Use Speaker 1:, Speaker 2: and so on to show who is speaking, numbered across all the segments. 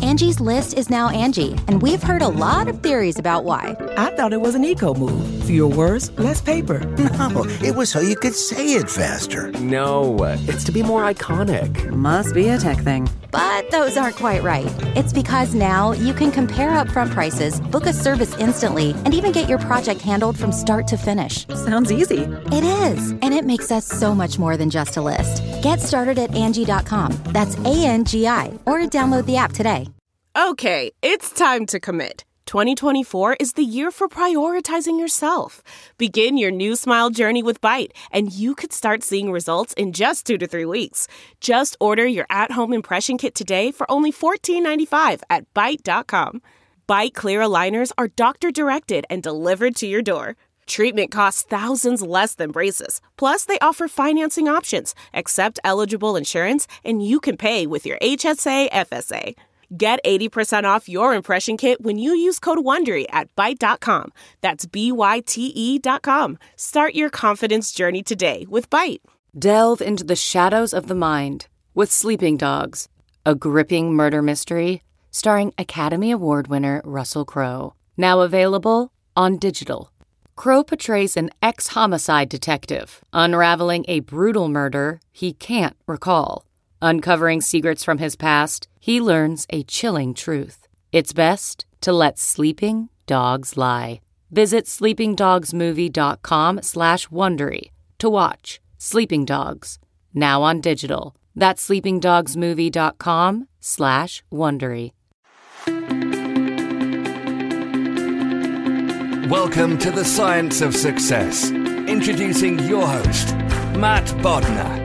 Speaker 1: Angie's List is now Angie, and we've heard a lot of theories about why.
Speaker 2: I thought it was an eco move. Fewer words, less paper.
Speaker 3: No, it was so you could say it faster.
Speaker 4: No, it's to be more iconic.
Speaker 5: Must be a tech thing.
Speaker 1: But those aren't quite right. It's because now you can compare upfront prices, book a service instantly, and even get your project handled from start to finish.
Speaker 5: Sounds easy.
Speaker 1: It is, and it makes us so much more than just a list. Get started at Angie.com. That's ANGI, or download the app today.
Speaker 6: Okay, it's time to commit. 2024 is the year for prioritizing yourself. Begin your new smile journey with Byte, and you could start seeing results in just 2 to 3 weeks. Just order your at-home impression kit today for only $14.95 at Byte.com. Byte Clear aligners are doctor-directed and delivered to your door. Treatment costs thousands less than braces. Plus, they offer financing options, accept eligible insurance, and you can pay with your HSA FSA. Get 80% off your impression kit when you use code WONDERY at Byte.com. That's BYTE.com. Start your confidence journey today with Byte.
Speaker 7: Delve into the shadows of the mind with Sleeping Dogs, a gripping murder mystery starring Academy Award winner Russell Crowe. Now available on digital. Crowe portrays an ex-homicide detective unraveling a brutal murder he can't recall. Uncovering secrets from his past, he learns a chilling truth. It's best to let sleeping dogs lie. Visit sleepingdogsmovie.com/Wondery to watch Sleeping Dogs, now on digital. That's sleepingdogsmovie.com/Wondery.
Speaker 8: Welcome to the Science of Success. Introducing your host, Matt Bodnar.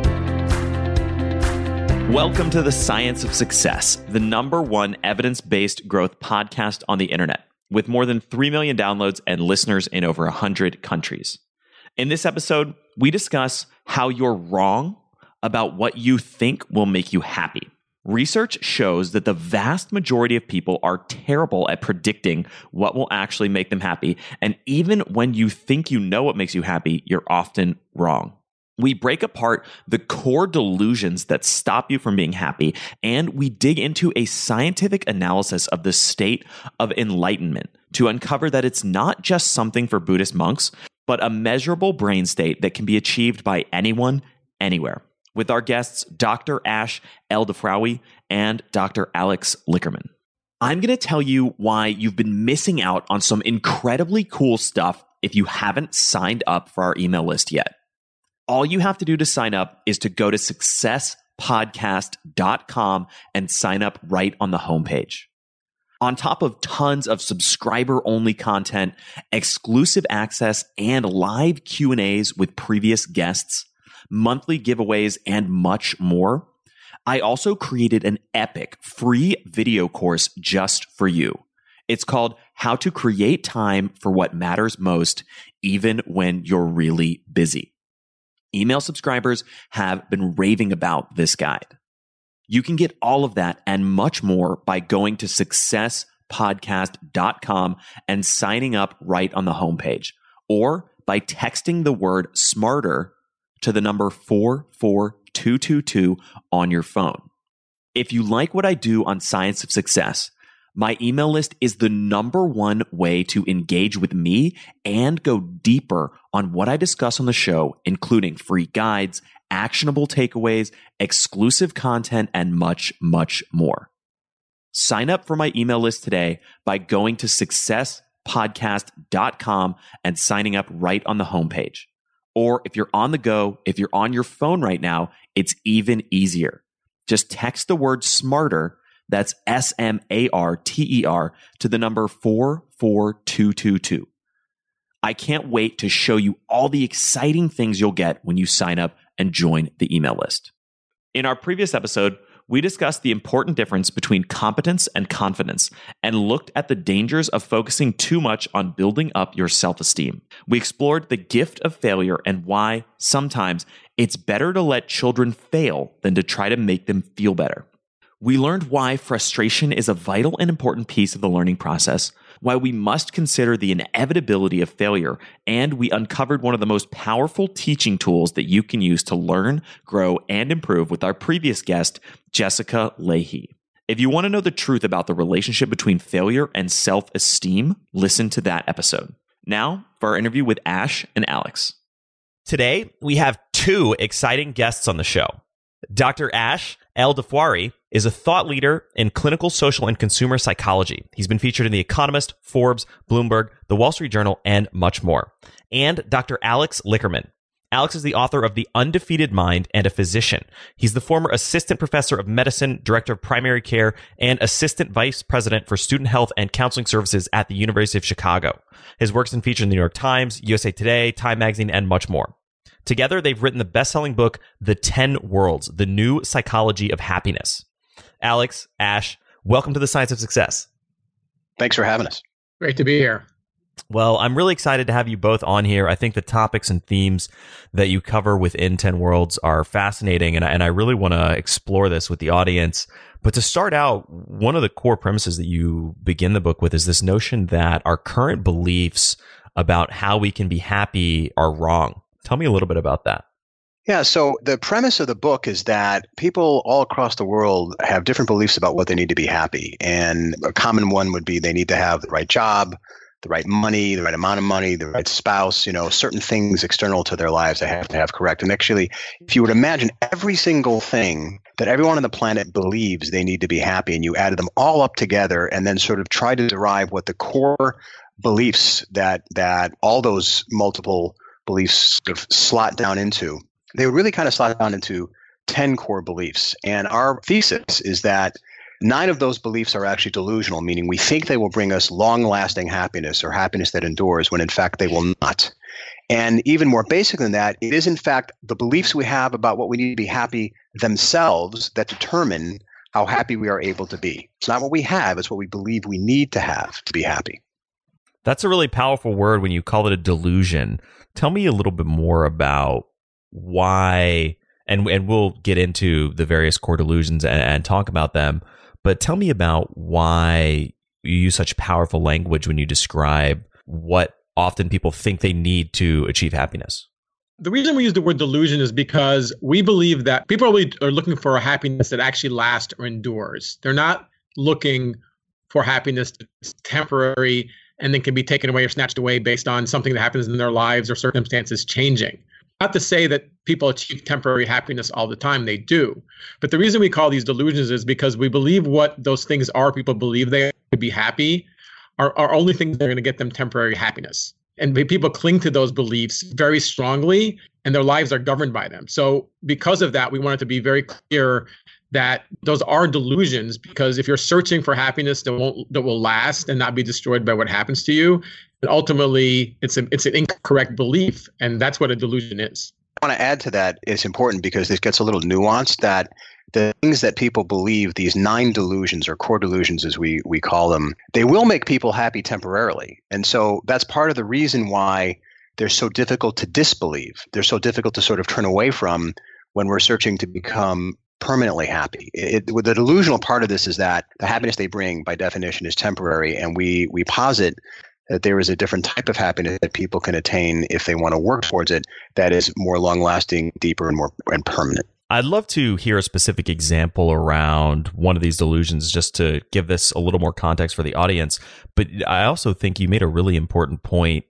Speaker 9: Welcome to the Science of Success, the #1 evidence-based growth podcast on the internet, with more than 3 million downloads and listeners in over 100 countries. In this episode, we discuss how you're wrong about what you think will make you happy. Research shows that the vast majority of people are terrible at predicting what will actually make them happy, and even when you think you know what makes you happy, you're often wrong. We break apart the core delusions that stop you from being happy, and we dig into a scientific analysis of the state of enlightenment to uncover that it's not just something for Buddhist monks, but a measurable brain state that can be achieved by anyone, anywhere. With our guests, Dr. Ash Eldafraoui and Dr. Alex Lickerman. I'm going to tell you why you've been missing out on some incredibly cool stuff if you haven't signed up for our email list yet. All you have to do to sign up is to go to successpodcast.com and sign up right on the homepage. On top of tons of subscriber-only content, exclusive access, and live Q&As with previous guests, monthly giveaways, and much more, I also created an epic free video course just for you. It's called How to Create Time for What Matters Most, even when you're really busy. Email subscribers have been raving about this guide. You can get all of that and much more by going to successpodcast.com and signing up right on the homepage, or by texting the word SMARTER to the number 44222 on your phone. If you like what I do on Science of Success, my email list is the #1 way to engage with me and go deeper on what I discuss on the show, including free guides, actionable takeaways, exclusive content, and much, much more. Sign up for my email list today by going to successpodcast.com and signing up right on the homepage. Or if you're on the go, if you're on your phone right now, it's even easier. Just text the word SMARTER, that's SMARTER, to the number 44222. I can't wait to show you all the exciting things you'll get when you sign up and join the email list. In our previous episode, we discussed the important difference between competence and confidence and looked at the dangers of focusing too much on building up your self-esteem. We explored the gift of failure and why sometimes it's better to let children fail than to try to make them feel better. We learned why frustration is a vital and important piece of the learning process, why we must consider the inevitability of failure, and we uncovered one of the most powerful teaching tools that you can use to learn, grow, and improve with our previous guest, Jessica Lahey. If you want to know the truth about the relationship between failure and self-esteem, listen to that episode. Now, for our interview with Ash and Alex. Today, we have two exciting guests on the show. Dr. Ash El-Dafwari is a thought leader in clinical, social, and consumer psychology. He's been featured in The Economist, Forbes, Bloomberg, The Wall Street Journal, and much more. And Dr. Alex Lickerman. Alex is the author of The Undefeated Mind and a physician. He's the former assistant professor of medicine, director of primary care, and assistant vice president for student health and counseling services at the University of Chicago. His work's been featured in the New York Times, USA Today, Time Magazine, and much more. Together, they've written the best-selling book, The 10 Worlds, The New Psychology of Happiness. Alex, Ash, welcome to the Science of Success.
Speaker 5: Thanks for having us.
Speaker 10: Great to be here.
Speaker 9: Well, I'm really excited to have you both on here. I think the topics and themes that you cover within 10 Worlds are fascinating, and I really want to explore this with the audience. But to start out, one of the core premises that you begin the book with is this notion that our current beliefs about how we can be happy are wrong. Tell me a little bit about that.
Speaker 5: Yeah, so the premise of the book is that people all across the world have different beliefs about what they need to be happy. And a common one would be they need to have the right job, the right money, the right amount of money, the right spouse, certain things external to their lives they have to have correct. And actually, if you would imagine every single thing that everyone on the planet believes they need to be happy, and you added them all up together and then sort of try to derive what the core beliefs that all those multiple beliefs sort of slot down into, they would really kind of slot down into 10 core beliefs. And our thesis is that 9 of those beliefs are actually delusional, meaning we think they will bring us long-lasting happiness or happiness that endures, when in fact they will not. And even more basic than that, it is in fact the beliefs we have about what we need to be happy themselves that determine how happy we are able to be. It's not what we have, it's what we believe we need to have to be happy.
Speaker 9: That's a really powerful word when you call it a delusion. Tell me a little bit more about why, and we'll get into the various core delusions and talk about them. But tell me about why you use such powerful language when you describe what often people think they need to achieve happiness.
Speaker 10: The reason we use the word delusion is because we believe that people are looking for a happiness that actually lasts or endures. They're not looking for happiness that's temporary and then can be taken away or snatched away based on something that happens in their lives or circumstances changing. Not to say that people achieve temporary happiness all the time, they do. But the reason we call these delusions is because we believe what those things are people believe they could be happy are only things that are going to get them temporary happiness. And people cling to those beliefs very strongly, and their lives are governed by them. So because of that, we wanted to be very clear that those are delusions, because if you're searching for happiness that will last and not be destroyed by what happens to you, then ultimately it's an incorrect belief, and that's what a delusion is.
Speaker 5: I want to add to that, it's important because this gets a little nuanced, that the things that people believe, these 9 delusions or core delusions as we call them, they will make people happy temporarily. And so that's part of the reason why they're so difficult to disbelieve. They're so difficult to sort of turn away from when we're searching to become permanently happy. The delusional part of this is that the happiness they bring by definition is temporary, and we posit that there is a different type of happiness that people can attain if they want to work towards it that is more long-lasting, deeper, and permanent.
Speaker 9: I'd love to hear a specific example around one of these delusions just to give this a little more context for the audience. But I also think you made a really important point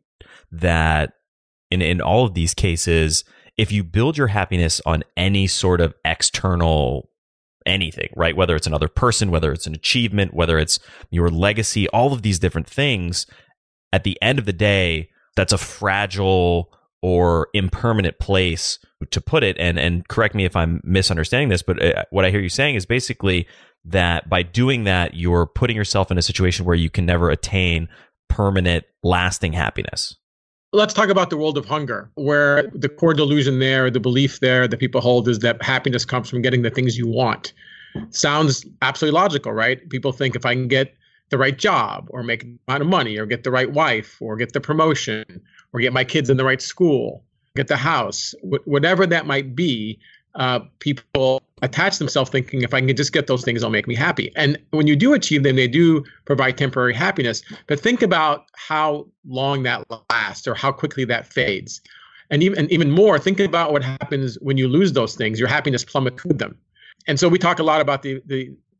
Speaker 9: that in all of these cases, if you build your happiness on any sort of external anything, right? Whether it's another person, whether it's an achievement, whether it's your legacy, all of these different things, at the end of the day, that's a fragile or impermanent place to put it. And correct me if I'm misunderstanding this, but what I hear you saying is basically that by doing that, you're putting yourself in a situation where you can never attain permanent, lasting happiness.
Speaker 10: Let's talk about the world of hunger, where the core delusion there, the belief there that people hold is that happiness comes from getting the things you want. Sounds absolutely logical, right? People think if I can get the right job or make a amount of money or get the right wife or get the promotion or get my kids in the right school, get the house, whatever that might be, people attach themselves thinking if I can just get those things, it'll make me happy. And when you do achieve them, they do provide temporary happiness. But think about how long that lasts or how quickly that fades. And even more, think about what happens when you lose those things. Your happiness plummets with them. And so we talk a lot about the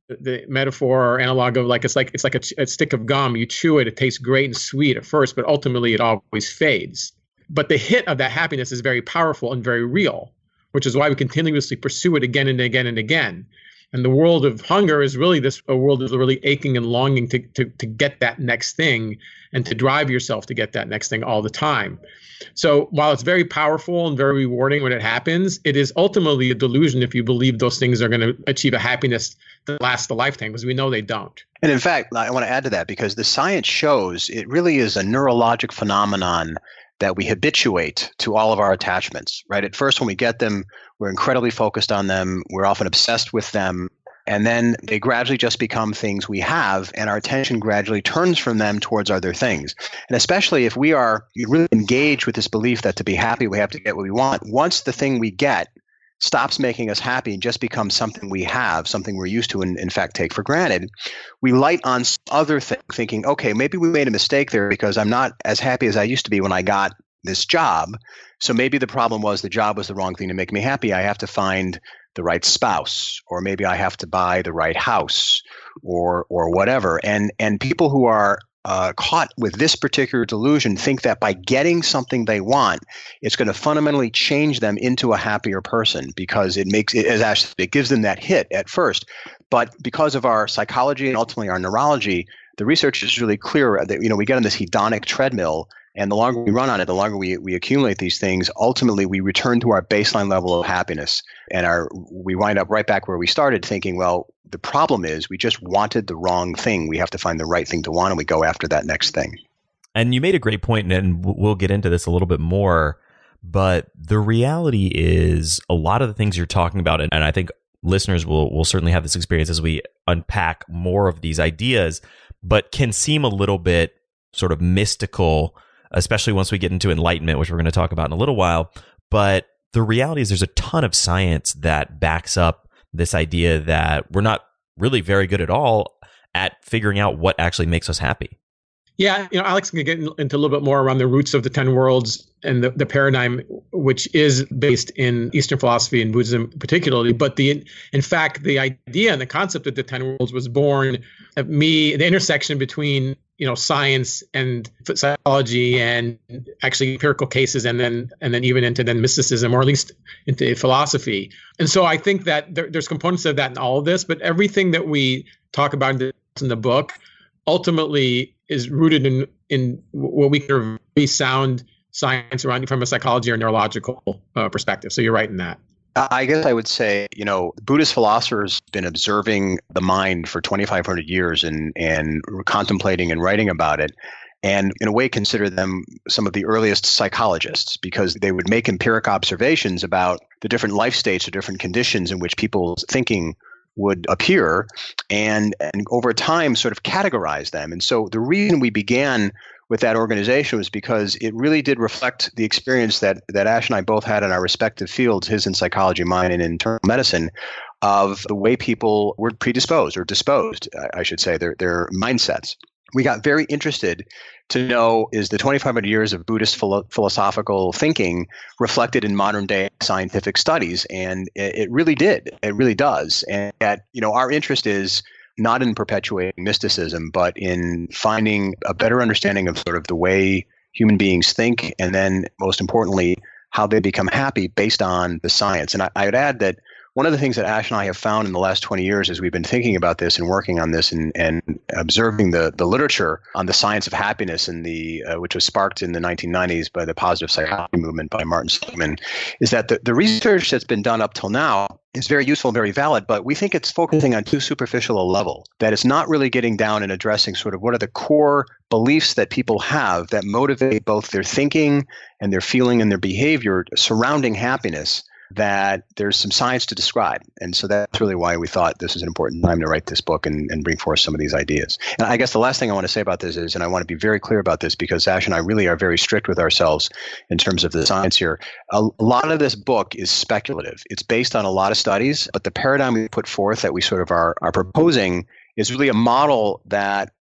Speaker 10: the metaphor or analog of it's like a stick of gum. You chew it, it tastes great and sweet at first, but ultimately it always fades. But the hit of that happiness is very powerful and very real, which is why we continuously pursue it again and again and again. And the world of hunger is really a world of really aching and longing to get that next thing and to drive yourself to get that next thing all the time. So while it's very powerful and very rewarding when it happens, it is ultimately a delusion if you believe those things are going to achieve a happiness that lasts a lifetime, because we know they don't.
Speaker 5: And in fact, I want to add to that because the science shows it really is a neurologic phenomenon that we habituate to all of our attachments, right? At first, when we get them, we're incredibly focused on them. We're often obsessed with them. And then they gradually just become things we have, and our attention gradually turns from them towards other things. And especially if we are really engaged with this belief that to be happy, we have to get what we want. Once the thing we get stops making us happy and just becomes something we have, something we're used to and in fact take for granted, we light on other things, thinking, okay, maybe we made a mistake there because I'm not as happy as I used to be when I got this job. So maybe the problem was the job was the wrong thing to make me happy. I have to find the right spouse, or maybe I have to buy the right house, or whatever. And people who are caught with this particular delusion think that by getting something they want, it's going to fundamentally change them into a happier person, because it makes it, as Ash said, it gives them that hit at first. But because of our psychology and ultimately our neurology, the research is really clear that we get on this hedonic treadmill. And the longer we run on it, the longer we accumulate these things, ultimately we return to our baseline level of happiness. And we wind up right back where we started, thinking, well, the problem is we just wanted the wrong thing. We have to find the right thing to want, and we go after that next thing.
Speaker 11: And you made a great point, and we'll get into this a little bit more. But the reality is a lot of the things you're talking about, and I think listeners will certainly have this experience as we unpack more of these ideas, but can seem a little bit sort of mystical, especially once we get into enlightenment, which we're going to talk about in a little while. But the reality is there's a ton of science that backs up this idea that we're not really very good at all at figuring out what actually makes us happy.
Speaker 10: Yeah, Alex can get into a little bit more around the roots of the 10 worlds and the paradigm, which is based in Eastern philosophy and Buddhism particularly. But in fact, the idea and the concept of the 10 worlds was born at the intersection between science and psychology and actually empirical cases, and then even into mysticism, or at least into philosophy. And so I think that there's components of that in all of this, but everything that we talk about in the book ultimately is rooted in what we consider very sound science around from a psychology or neurological perspective. So you're right in that.
Speaker 5: I guess I would say, Buddhist philosophers have been observing the mind for 2,500 years and contemplating and writing about it. And in a way, consider them some of the earliest psychologists, because they would make empiric observations about the different life states or different conditions in which people's thinking would appear, and over time sort of categorize them. And so the reason we began with that organization was because it really did reflect the experience that Ash and I both had in our respective fields, his in psychology, mine in internal medicine, of the way people were predisposed or disposed, I should say, their mindsets. We got very interested to know, is the 2,500 years of Buddhist philosophical thinking reflected in modern day scientific studies? And it really did. It really does. And our interest is not in perpetuating mysticism, but in finding a better understanding of sort of the way human beings think, and then most importantly, how they become happy based on the science. And I would add that one of the things that Ash and I have found in the last 20 years as we've been thinking about this and working on this and observing the literature on the science of happiness, and which was sparked in the 1990s by the positive psychology movement by Martin Seligman, is that the research that's been done up till now is very useful and very valid, but we think it's focusing on too superficial a level, that it's not really getting down and addressing sort of what are the core beliefs that people have that motivate both their thinking and their feeling and their behavior surrounding happiness, that there's some science to describe. And so that's really why we thought this is an important time to write this book and bring forth some of these ideas. And I guess the last thing I want to say about this is, and I want to be very clear about this because Ash and I really are very strict with ourselves in terms of the science here. A lot of this book is speculative. It's based on a lot of studies, but the paradigm we put forth that we sort of are proposing is really a model that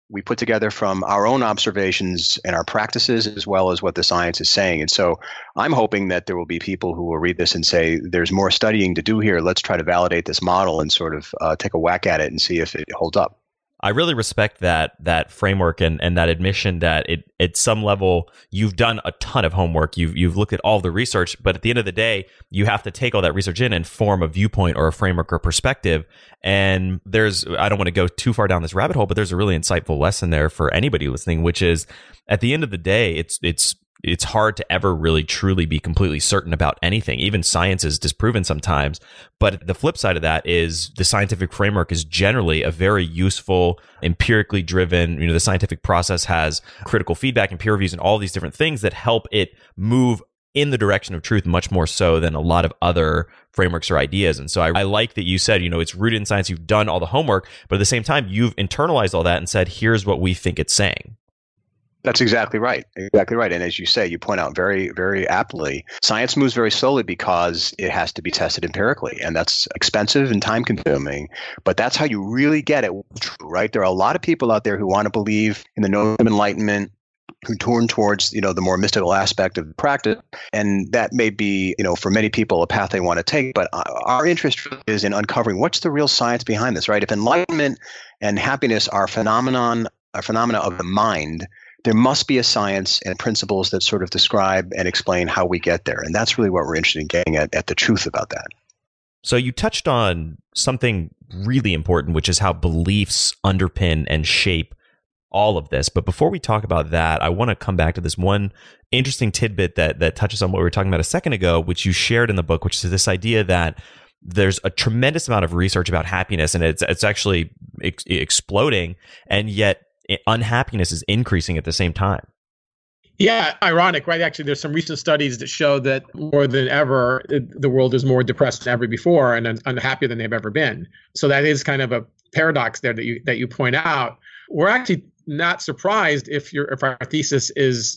Speaker 5: we put together from our own observations and our practices, as well as what the science is saying. And so I'm hoping that there will be people who will read this and say, there's more studying to do here. Let's try to validate this model and sort of take a whack at it and see if it holds up.
Speaker 11: I really respect that framework and that admission that at some level you've done a ton of homework. You've looked at all the research, but at the end of the day, you have to take all that research in and form a viewpoint or a framework or perspective. And I don't want to go too far down this rabbit hole, but there's a really insightful lesson there for anybody listening, which is at the end of the day, it's hard to ever really truly be completely certain about anything. Even science is disproven sometimes. But the flip side of that is the scientific framework is generally a very useful, empirically driven, the scientific process has critical feedback and peer reviews and all these different things that help it move in the direction of truth much more so than a lot of other frameworks or ideas. And so I like that you said, it's rooted in science. You've done all the homework, but at the same time, you've internalized all that and said, here's what we think it's saying.
Speaker 5: That's exactly right. Exactly right. And as you say, you point out very, very aptly, science moves very slowly because it has to be tested empirically. And that's expensive and time consuming. But that's how you really get it true, right? There are a lot of people out there who want to believe in the notion of enlightenment, who turn towards, the more mystical aspect of the practice. And that may be, for many people, a path they want to take. But our interest is in uncovering what's the real science behind this, right? If enlightenment and happiness are phenomena of the mind, there must be a science and principles that sort of describe and explain how we get there. And that's really what we're interested in getting at the truth about that.
Speaker 11: So you touched on something really important, which is how beliefs underpin and shape all of this. But before we talk about that, I want to come back to this one interesting tidbit that touches on what we were talking about a second ago, which you shared in the book, which is this idea that there's a tremendous amount of research about happiness, and it's actually exploding, and yet unhappiness is increasing at the same time.
Speaker 10: Yeah, ironic, right? Actually, there's some recent studies that show that more than ever, the world is more depressed than ever before and unhappier than they've ever been. So that is kind of a paradox there that you point out. We're actually not surprised if our thesis is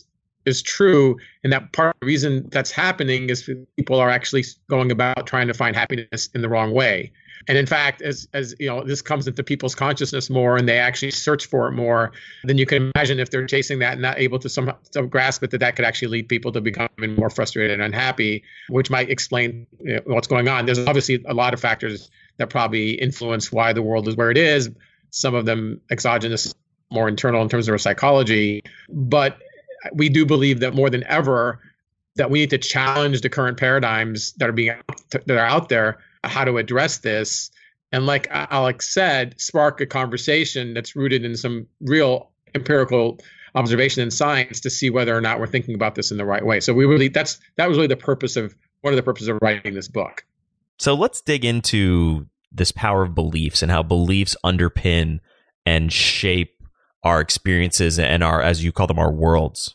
Speaker 10: true, and that part of the reason that's happening is people are actually going about trying to find happiness in the wrong way. And in fact, as this comes into people's consciousness more and they actually search for it more, then you can imagine if they're chasing that and not able to somehow grasp it, that could actually lead people to become even more frustrated and unhappy, which might explain what's going on. There's obviously a lot of factors that probably influence why the world is where it is. Some of them exogenous, more internal in terms of our psychology. But we do believe that more than ever, that we need to challenge the current paradigms that are out there, how to address this, and like Alex said, spark a conversation that's rooted in some real empirical observation and science to see whether or not we're thinking about this in the right way. So that was really one of the purposes of writing this book.
Speaker 11: So let's dig into this power of beliefs and how beliefs underpin and shape our experiences and our, as you call them, our worlds.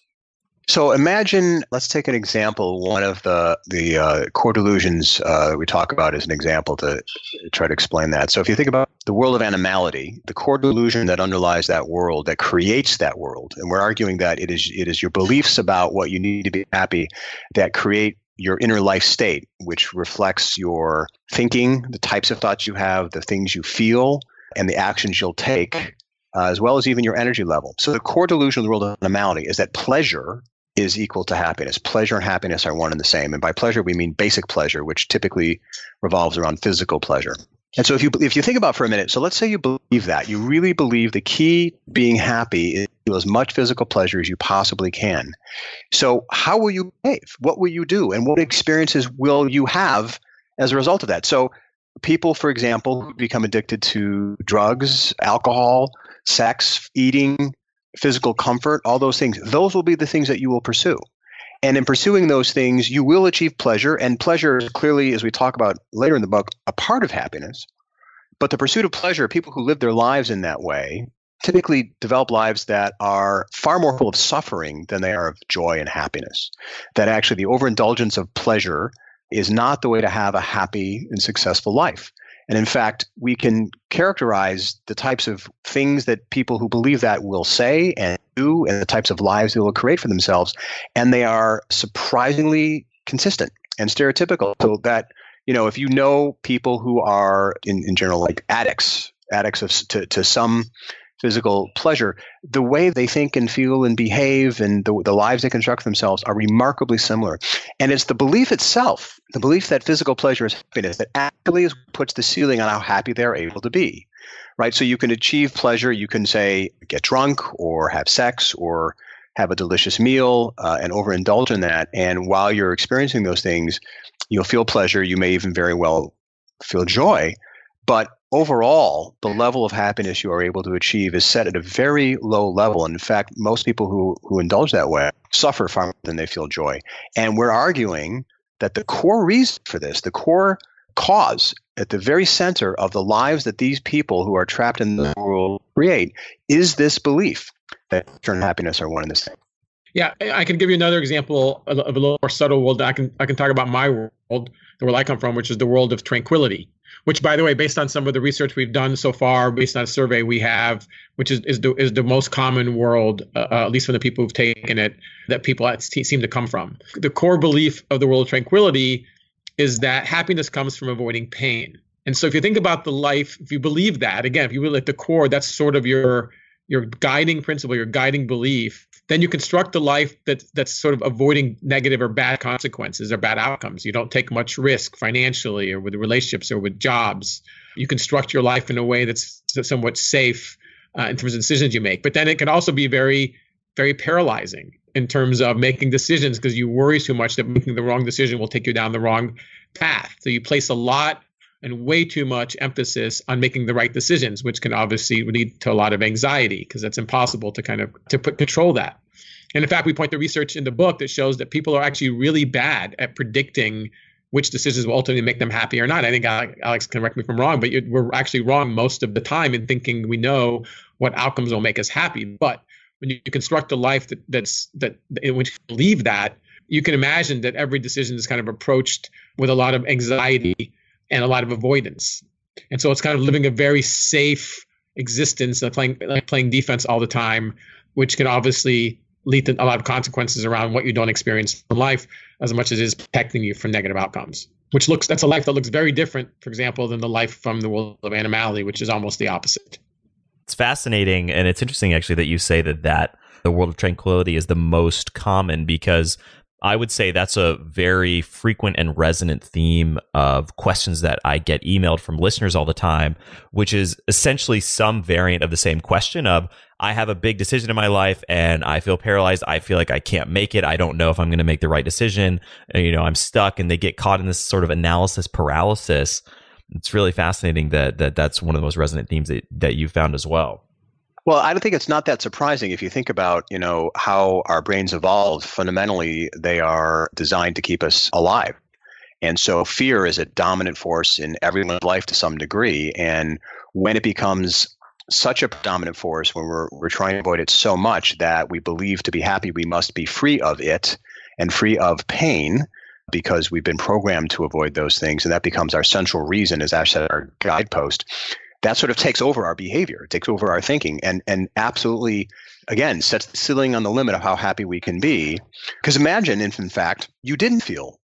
Speaker 5: So imagine, let's take an example. One of the core delusions we talk about as an example to try to explain that. So if you think about the world of animality, the core delusion that underlies that world, that creates that world, and we're arguing that it is your beliefs about what you need to be happy that create your inner life state, which reflects your thinking, the types of thoughts you have, the things you feel, and the actions you'll take, as well as even your energy level. So the core delusion of the world of animality is that pleasure is equal to happiness. Pleasure and happiness are one and the same. And by pleasure, we mean basic pleasure, which typically revolves around physical pleasure. And so if you think about for a minute, so let's say you believe that, you really believe the key to being happy is to feel as much physical pleasure as you possibly can. So how will you behave? What will you do? And what experiences will you have as a result of that? So people, for example, who become addicted to drugs, alcohol, sex, eating, physical comfort, all those things, those will be the things that you will pursue. And in pursuing those things, you will achieve pleasure. And pleasure is clearly, as we talk about later in the book, a part of happiness. But the pursuit of pleasure, people who live their lives in that way, typically develop lives that are far more full of suffering than they are of joy and happiness. That actually the overindulgence of pleasure is not the way to have a happy and successful life. And in fact, we can characterize the types of things that people who believe that will say and do and the types of lives they will create for themselves. And they are surprisingly consistent and stereotypical. So that, if you know people who are in general like addicts to some physical pleasure, the way they think and feel and behave and the lives they construct for themselves are remarkably similar. And it's the belief itself, the belief that physical pleasure is happiness, that actually puts the ceiling on how happy they're able to be, right? So you can achieve pleasure. You can say, get drunk or have sex or have a delicious meal and overindulge in that. And while you're experiencing those things, you'll feel pleasure. You may even very well feel joy. But overall, the level of happiness you are able to achieve is set at a very low level. In fact, most people who indulge that way suffer far more than they feel joy. And we're arguing that the core reason for this, the core cause at the very center of the lives that these people who are trapped in the world create is this belief that pleasure and happiness are one and the same.
Speaker 10: Yeah, I can give you another example of a little more subtle world. I can talk about my world, the world I come from, which is the world of tranquility. Which, by the way, based on some of the research we've done so far, based on a survey we have, which is the most common world, at least from the people who've taken it, that people seem to come from. The core belief of the world of tranquility is that happiness comes from avoiding pain. And so if you think about the life, if you believe that, again, if you really at the core, that's sort of your guiding principle, your guiding belief, then you construct a life that's sort of avoiding negative or bad consequences or bad outcomes. You don't take much risk financially or with relationships or with jobs. You construct your life in a way that's somewhat safe in terms of decisions you make. But then it can also be very, very paralyzing in terms of making decisions because you worry too much that making the wrong decision will take you down the wrong path. So you place a lot and way too much emphasis on making the right decisions, which can obviously lead to a lot of anxiety because it's impossible to control that. And in fact, we point to research in the book that shows that people are actually really bad at predicting which decisions will ultimately make them happy or not. I think Alex can correct me if I'm wrong, but we're actually wrong most of the time in thinking we know what outcomes will make us happy. But when you construct a life that in which you believe that, you can imagine that every decision is kind of approached with a lot of anxiety and a lot of avoidance. And so it's kind of living a very safe existence, playing defense all the time, which can obviously lead to a lot of consequences around what you don't experience in life as much as it is protecting you from negative outcomes, that's a life that looks very different, for example, than the life from the world of animality, which is almost the opposite.
Speaker 11: It's fascinating. And it's interesting actually that you say that the world of tranquility is the most common, because I would say that's a very frequent and resonant theme of questions that I get emailed from listeners all the time, which is essentially some variant of the same question of, I have a big decision in my life and I feel paralyzed. I feel like I can't make it. I don't know if I'm going to make the right decision. I'm stuck, and they get caught in this sort of analysis paralysis. It's really fascinating that's one of the most resonant themes that you found as well.
Speaker 5: Well, I don't think it's not that surprising if you think about, how our brains evolved. Fundamentally, they are designed to keep us alive. And so fear is a dominant force in everyone's life to some degree. And when it becomes such a dominant force, when we're trying to avoid it so much that we believe to be happy, we must be free of it and free of pain because we've been programmed to avoid those things. And that becomes our central reason, as Ash said, our guidepost. That sort of takes over our behavior, takes over our thinking, and absolutely, again, sets the ceiling on the limit of how happy we can be. Because imagine if, in fact, you didn't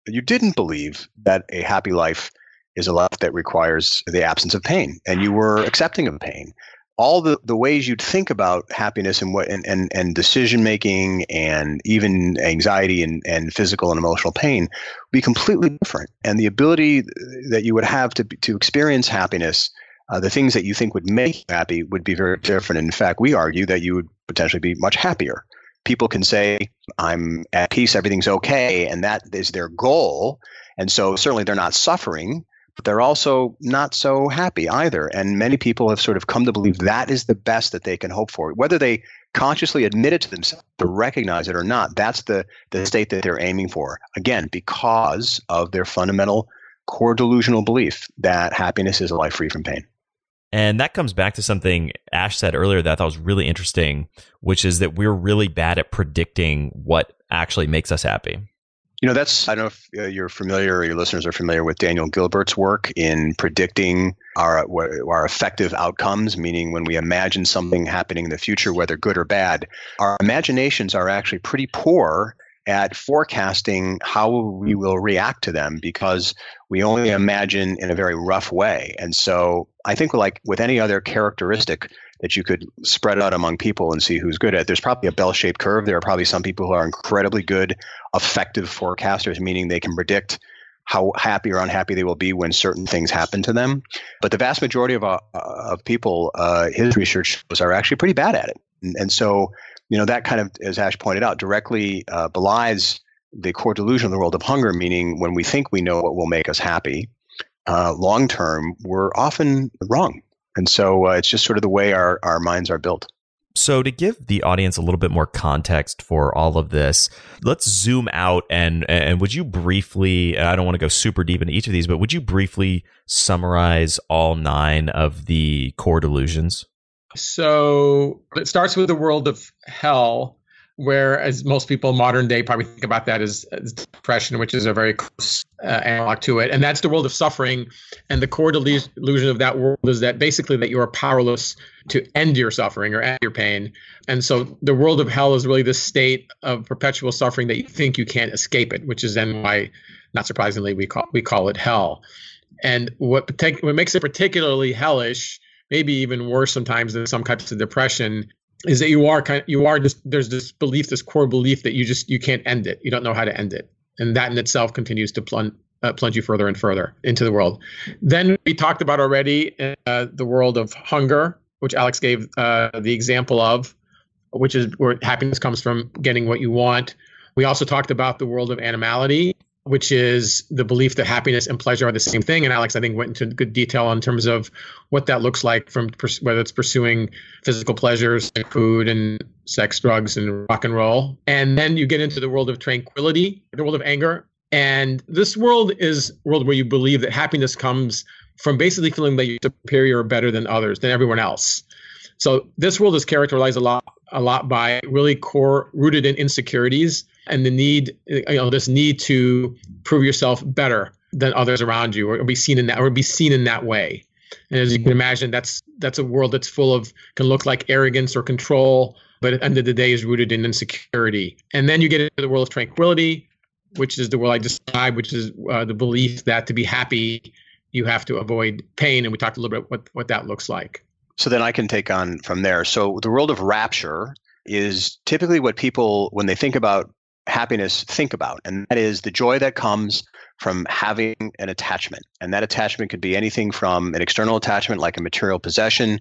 Speaker 5: believe that a happy life is a life that requires the absence of pain, and you were accepting of pain. All the ways you'd think about happiness and decision making and even anxiety and physical and emotional pain would be completely different. And the ability that you would have to experience happiness, the things that you think would make you happy, would be very different. In fact, we argue that you would potentially be much happier. People can say, I'm at peace, everything's okay, and that is their goal. And so certainly they're not suffering, but they're also not so happy either. And many people have sort of come to believe that is the best that they can hope for. Whether they consciously admit it to themselves, to recognize it or not, that's the state that they're aiming for. Again, because of their fundamental core delusional belief that happiness is a life free from pain.
Speaker 11: And that comes back to something Ash said earlier that I thought was really interesting, which is that we're really bad at predicting what actually makes us happy.
Speaker 5: I don't know if you're familiar or your listeners are familiar with Daniel Gilbert's work in predicting our effective outcomes, meaning when we imagine something happening in the future, whether good or bad, our imaginations are actually pretty poor at forecasting how we will react to them because we only imagine in a very rough way. And so I think like with any other characteristic, that you could spread out among people and see who's good at it. There's probably a bell-shaped curve. There are probably some people who are incredibly good, effective forecasters, meaning they can predict how happy or unhappy they will be when certain things happen to them. But the vast majority of people, his research shows, are actually pretty bad at it. And so, that kind of, as Ash pointed out, directly belies the core delusion of the world of hunger, meaning when we think we know what will make us happy, long term, we're often wrong. And so it's just sort of the way our minds are built.
Speaker 11: So to give the audience a little bit more context for all of this, let's zoom out and would you briefly, I don't want to go super deep into each of these, but would you briefly summarize all 9 of the core delusions?
Speaker 10: So it starts with the world of hell, where, as most people in modern day probably think about that as depression, which is a very close analog to it. And that's the world of suffering. And the core delusion of that world is that basically that you are powerless to end your suffering or end your pain. And so the world of hell is really this state of perpetual suffering that you think you can't escape it, which is then why, not surprisingly, we call it hell. And what makes it particularly hellish, maybe even worse sometimes than some types of depression, is that there's this belief, this core belief that you can't end it. You don't know how to end it. And that in itself continues to plunge you further and further into the world. Then we talked about already the world of hunger, which Alex gave the example of, which is where happiness comes from getting what you want. We also talked about the world of animality, which is the belief that happiness and pleasure are the same thing. And Alex, I think, went into good detail in terms of what that looks like, from whether it's pursuing physical pleasures like food and sex, drugs, and rock and roll. And then you get into the world of tranquility, the world of anger. And this world is a world where you believe that happiness comes from basically feeling that you're superior or better than others, than everyone else. So this world is characterized a lot by really core rooted in insecurities and the need, this need to prove yourself better than others around you, or be seen in that way. And as you can imagine, that's a world that's full of, can look like arrogance or control, but at the end of the day is rooted in insecurity. And then you get into the world of tranquility, which is the world I described, which is the belief that to be happy, you have to avoid pain. And we talked a little bit what that looks like.
Speaker 5: So then I can take on from there. So the world of rapture is typically what people, when they think about happiness, think about. And that is the joy that comes from having an attachment. And that attachment could be anything from an external attachment like a material possession,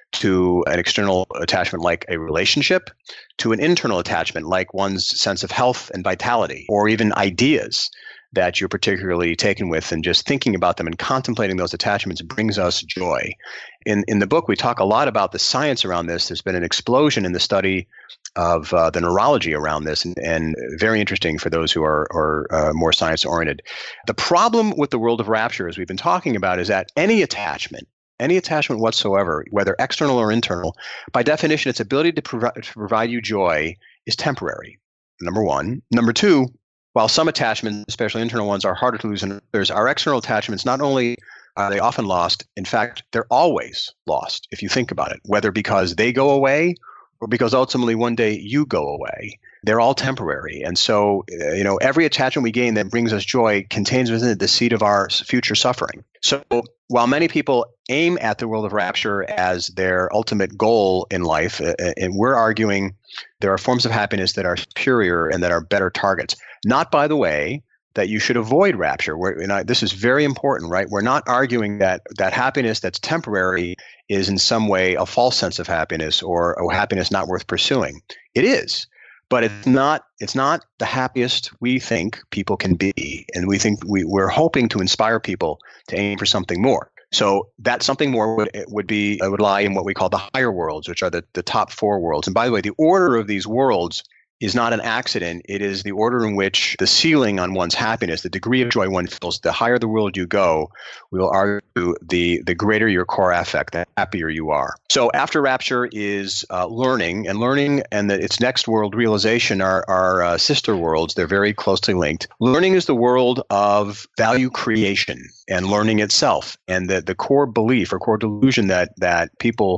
Speaker 5: to an external attachment like a relationship, to an internal attachment like one's sense of health and vitality, or even ideas that you're particularly taken with, and just thinking about them and contemplating those attachments brings us joy. In the book, we talk a lot about the science around this. There's been an explosion in the study of the neurology around this, and very interesting for those who are more science-oriented. The problem with the world of rapture, as we've been talking about, is that any attachment whatsoever, whether external or internal, by definition, its ability to provide you joy is temporary, number one. Number two, while some attachments, especially internal ones, are harder to lose than others, our external attachments, not only are they often lost, in fact, they're always lost if you think about it, whether because they go away or because ultimately one day you go away. They're all temporary. And so, every attachment we gain that brings us joy contains within it the seed of our future suffering. So while many people aim at the world of rapture as their ultimate goal in life, and we're arguing there are forms of happiness that are superior and that are better targets. Not, by the way, that you should avoid rapture. This is very important, right? We're not arguing that happiness that's temporary is in some way a false sense of happiness or a happiness not worth pursuing. It is. But it's not the happiest we think people can be. And we think we're hoping to inspire people to aim for something more. So that something more would lie in what we call the higher worlds, which are the top 4 worlds. And by the way, the order of these worlds is not an accident. It is the order in which the ceiling on one's happiness, the degree of joy one feels, the higher the world you go, we will argue the greater your core affect, the happier you are. So after rapture is learning, and its next world, realization, are sister worlds. They're very closely linked. Learning is the world of value creation and learning itself. And the core belief or core delusion that people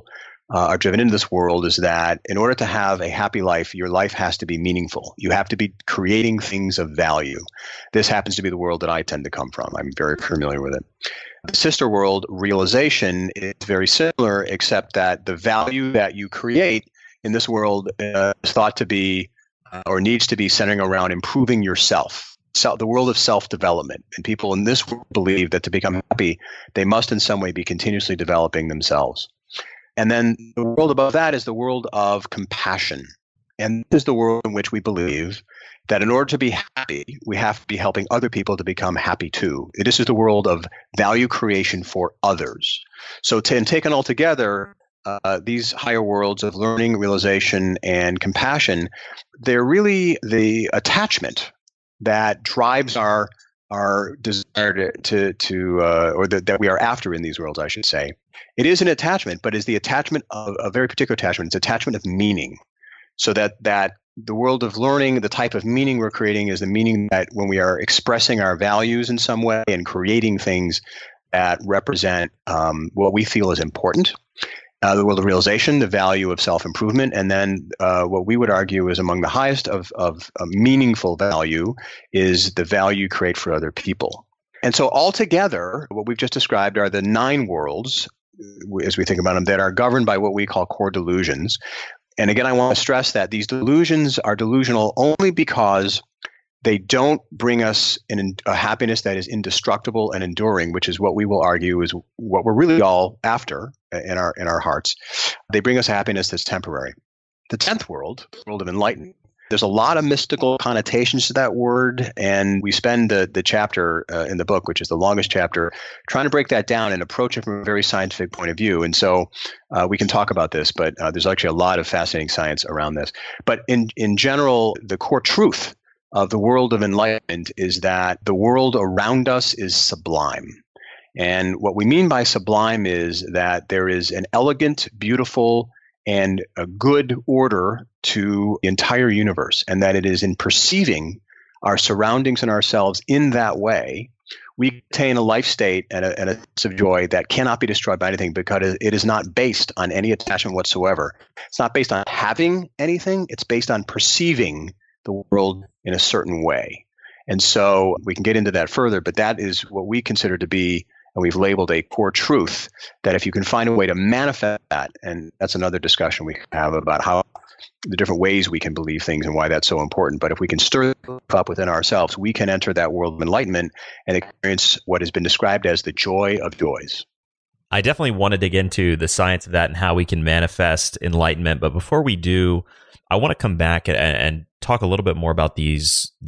Speaker 5: are driven into this world is that in order to have a happy life, your life has to be meaningful. You have to be creating things of value. This happens to be the world that I tend to come from. I'm very familiar with it. The sister world, realization, is very similar, except that the value that you create in this world is thought to be or needs to be centering around improving yourself. The world of self-development. And people in this world believe that to become happy, they must in some way be continuously developing themselves. And then the world above that is the world of compassion. And this is the world in which we believe that in order to be happy, we have to be helping other people to become happy too. This is the world of value creation for others. So taken all together, these higher worlds of learning, realization, and compassion, they're really the attachment that drives our desire that we are after in these worlds, I should say. It is an attachment, but is the attachment of a very particular attachment. It's attachment of meaning. So that the world of learning, the type of meaning we're creating is the meaning that when we are expressing our values in some way and creating things that represent what we feel is important. The world of realization, the value of self-improvement, and then what we would argue is among the highest of meaningful value is the value you create for other people. And so altogether, what we've just described are the 9 worlds, as we think about them, that are governed by what we call core delusions. And again, I want to stress that these delusions are delusional only because they don't bring us a happiness that is indestructible and enduring, which is what we will argue is what we're really all after in our hearts. They bring us a happiness that's temporary. The 10th world, the world of enlightenment, there's a lot of mystical connotations to that word, and we spend the chapter in the book, which is the longest chapter, trying to break that down and approach it from a very scientific point of view. And so we can talk about this, but there's actually a lot of fascinating science around this. But in general, the core truth of the world of enlightenment is that the world around us is sublime. And what we mean by sublime is that there is an elegant, beautiful, and a good order to the entire universe, and that it is in perceiving our surroundings and ourselves in that way, we attain a life state and a sense of joy that cannot be destroyed by anything because it is not based on any attachment whatsoever. It's not based on having anything. It's based on perceiving the world in a certain way. And so we can get into that further, but that is what we consider to be, and we've labeled a core truth, that if you can find a way to manifest that, and that's another discussion we have about how the different ways we can believe things and why that's so important. But if we can stir it up within ourselves, we can enter that world of enlightenment and experience what has been described as the joy of joys.
Speaker 11: I definitely want to dig into the science of that and how we can manifest enlightenment. But before we do, I want to come back and talk a little bit more about the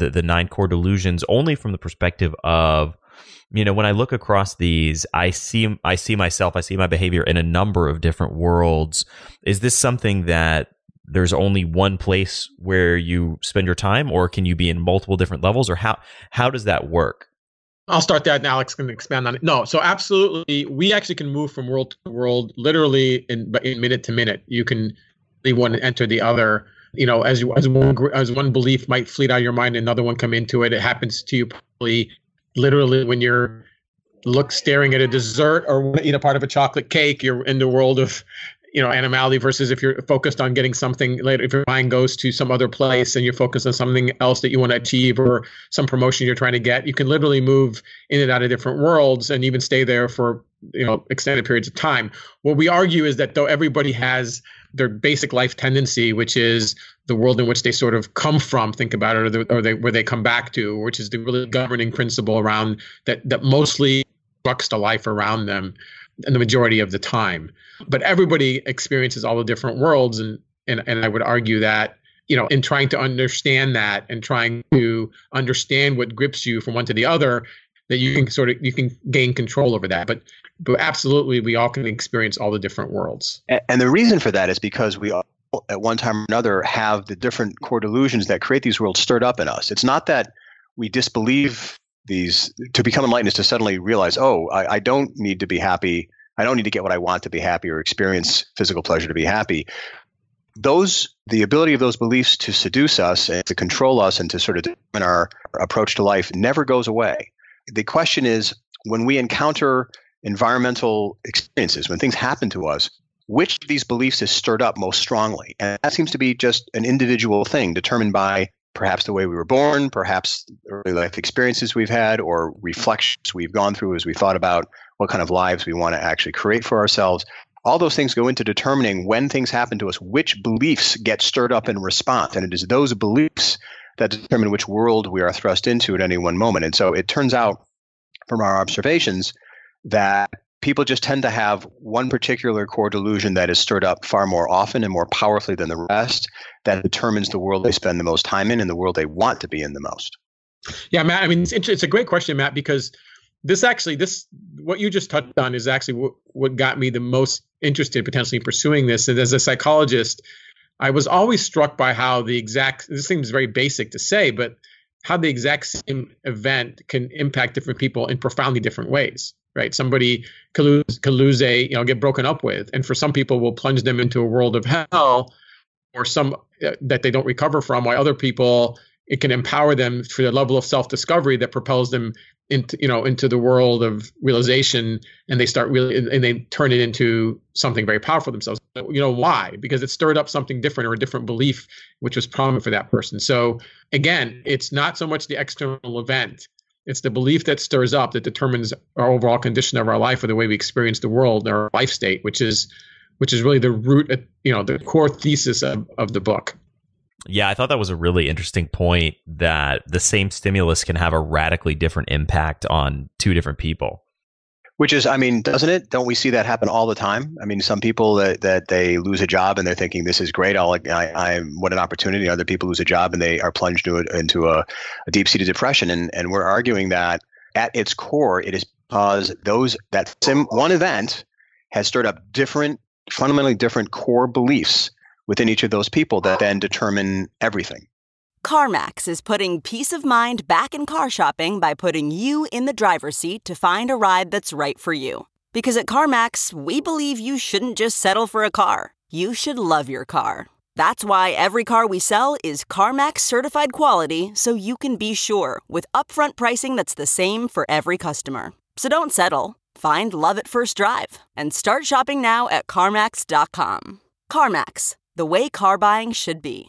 Speaker 11: 9 core delusions, only from the perspective of, when I look across these, I see myself, I see my behavior in a number of different worlds. Is this something that there's only one place where you spend your time, or can you be in multiple different levels, or how does that work?
Speaker 10: I'll start that, and Alex can expand on it. No, so absolutely, we actually can move from world to world, literally in minute to minute. You can leave one and enter the other. As one belief might fleet out of your mind, another one come into it. It happens to you probably literally when you're staring at a dessert or eat a part of a chocolate cake. You're in the world of animality, versus if you're focused on getting something later, if your mind goes to some other place and you're focused on something else that you want to achieve or some promotion you're trying to get, you can literally move in and out of different worlds and even stay there for extended periods of time. What we argue is that though everybody has their basic life tendency, which is the world in which they sort of come from, think about it, where they come back to, which is the really governing principle around that mostly constructs the life around them and the majority of the time. But everybody experiences all the different worlds, and I would argue that in trying to understand that and trying to understand what grips you from one to the other, that you can gain control over that. But absolutely, we all can experience all the different worlds.
Speaker 5: And the reason for that is because we all, at one time or another, have the different core delusions that create these worlds stirred up in us. It's not that we disbelieve these. To become enlightened is to suddenly realize, I don't need to be happy. I don't need to get what I want to be happy or experience physical pleasure to be happy. The ability of those beliefs to seduce us and to control us and to sort of determine our approach to life never goes away. The question is, when we encounter environmental experiences, when things happen to us, which of these beliefs is stirred up most strongly. And that seems to be just an individual thing determined by perhaps the way we were born, perhaps early life experiences we've had, or reflections we've gone through as we thought about what kind of lives we want to actually create for ourselves. All those things go into determining when things happen to us, which beliefs get stirred up in response. And it is those beliefs that determine which world we are thrust into at any one moment. And so it turns out from our observations that people just tend to have one particular core delusion that is stirred up far more often and more powerfully than the rest, that determines the world they spend the most time in and the world they want to be in the most.
Speaker 10: Yeah, Matt, I mean, it's a great question, Matt, because this what you just touched on is actually what got me the most interested potentially in pursuing this. And as a psychologist, I was always struck by how this seems very basic to say, but how the exact same event can impact different people in profoundly different ways, right? Somebody could lose get broken up with, and for some people will plunge them into a world of hell, or some that they don't recover from, while other people, it can empower them for the level of self-discovery that propels them into the world of realization, and they they turn it into something very powerful themselves. Why? Because it stirred up something different, or a different belief which was prominent for that person. So again, it's not so much the external event, it's the belief that stirs up that determines our overall condition of our life, or the way we experience the world, our life state, which is really the root, the core thesis of the book.
Speaker 11: Yeah, I thought that was a really interesting point, that the same stimulus can have a radically different impact on two different people.
Speaker 5: Which is, I mean, doesn't it? Don't we see that happen all the time? I mean, some people that they lose a job and they're thinking, this is great, what an opportunity. Other people lose a job and they are plunged into a deep-seated depression. And we're arguing that at its core, it is because one event has stirred up fundamentally different core beliefs within each of those people that then determine everything.
Speaker 12: CarMax is putting peace of mind back in car shopping by putting you in the driver's seat to find a ride that's right for you. Because at CarMax, we believe you shouldn't just settle for a car. You should love your car. That's why every car we sell is CarMax certified quality, so you can be sure, with upfront pricing that's the same for every customer. So don't settle. Find love at first drive and start shopping now at CarMax.com. CarMax, the way car buying should be.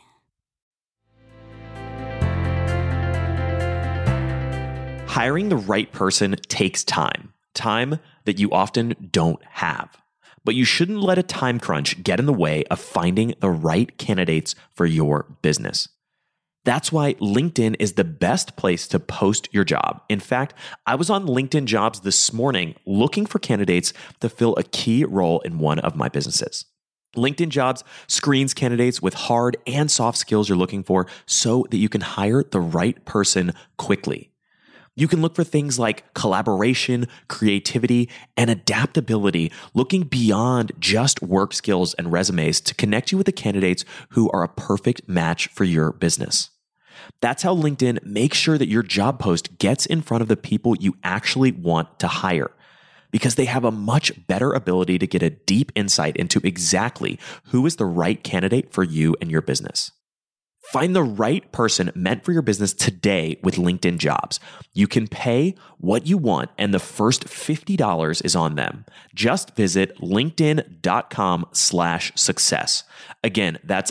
Speaker 9: Hiring the right person takes time that you often don't have. But you shouldn't let a time crunch get in the way of finding the right candidates for your business. That's why LinkedIn is the best place to post your job. In fact, I was on LinkedIn Jobs this morning looking for candidates to fill a key role in one of my businesses. LinkedIn Jobs screens candidates with hard and soft skills you're looking for so that you can hire the right person quickly. You can look for things like collaboration, creativity, and adaptability, looking beyond just work skills and resumes to connect you with the candidates who are a perfect match for your business. That's how LinkedIn makes sure that your job post gets in front of the people you actually want to hire, because they have a much better ability to get a deep insight into exactly who is the right candidate for you and your business. Find the right person meant for your business today with LinkedIn Jobs. You can pay what you want, and the first $50 is on them. Just visit linkedin.com/success. Again, that's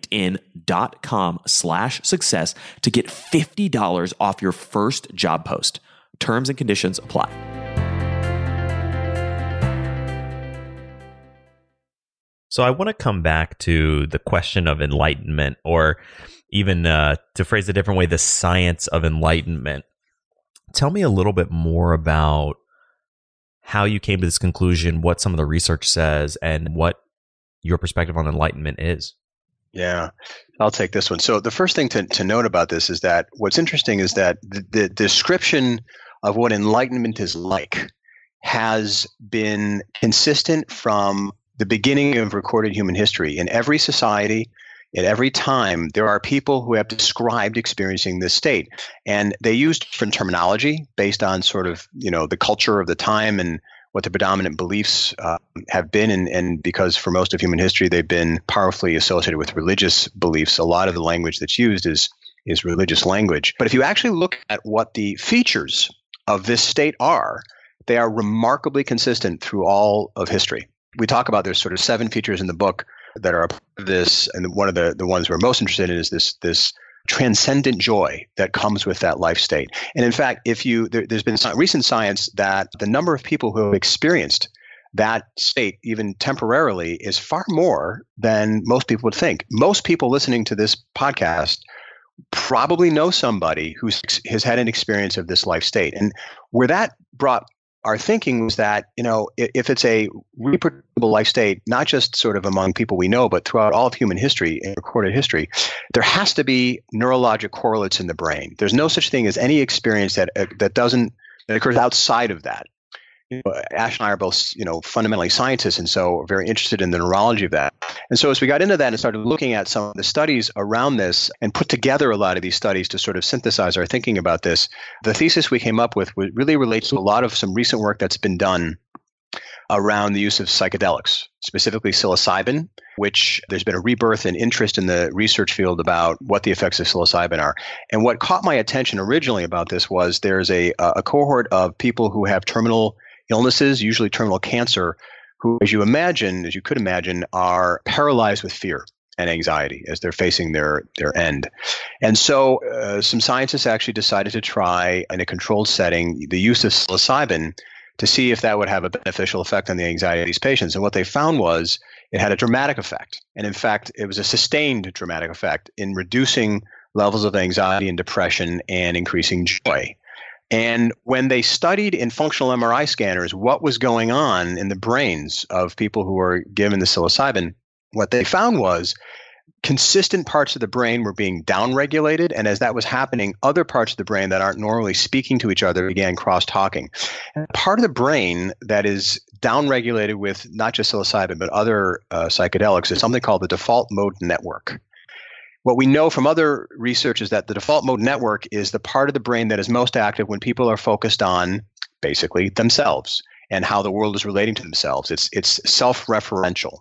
Speaker 9: linkedin.com/success to get $50 off your first job post. Terms and conditions apply.
Speaker 11: So I want to come back to the question of enlightenment, or even to phrase it a different way, the science of enlightenment. Tell me a little bit more about how you came to this conclusion, what some of the research says, and what your perspective on enlightenment is.
Speaker 5: Yeah, I'll take this one. So the first thing to note about this is that what's interesting is that the description of what enlightenment is like has been consistent from the beginning of recorded human history. In every society, at every time, there are people who have described experiencing this state. And they used different terminology based on sort of, the culture of the time and what the predominant beliefs have been. And because for most of human history, they've been powerfully associated with religious beliefs, a lot of the language that's used is religious language. But if you actually look at what the features of this state are, they are remarkably consistent through all of history. We talk about there's sort of 7 features in the book that are a part of this, and one of the ones we're most interested in is this transcendent joy that comes with that life state. And in fact, there's been recent science that the number of people who have experienced that state, even temporarily, is far more than most people would think. Most people listening to this podcast probably know somebody who has had an experience of this life state. And where that brought our thinking was that, if it's a reproducible life state, not just sort of among people we know, but throughout all of human history and recorded history, there has to be neurologic correlates in the brain. There's no such thing as any experience that occurs outside of that. Ash and I are both, fundamentally scientists, and so we're very interested in the neurology of that. And so as we got into that and started looking at some of the studies around this and put together a lot of these studies to sort of synthesize our thinking about this, the thesis we came up with really relates to a lot of some recent work that's been done around the use of psychedelics, specifically psilocybin, which there's been a rebirth in interest in the research field about what the effects of psilocybin are. And what caught my attention originally about this was there's a cohort of people who have terminal illnesses, usually terminal cancer, who, as you could imagine, are paralyzed with fear and anxiety as they're facing their end. And so some scientists actually decided to try, in a controlled setting, the use of psilocybin to see if that would have a beneficial effect on the anxiety of these patients. And what they found was it had a dramatic effect. And in fact, it was a sustained dramatic effect in reducing levels of anxiety and depression and increasing joy. And when they studied in functional MRI scanners what was going on in the brains of people who were given the psilocybin, what they found was consistent parts of the brain were being downregulated. And as that was happening, other parts of the brain that aren't normally speaking to each other began cross-talking. And part of the brain that is downregulated with not just psilocybin, but other psychedelics is something called the default mode network. What we know from other research is that the default mode network is the part of the brain that is most active when people are focused on basically themselves and how the world is relating to themselves. It's self-referential.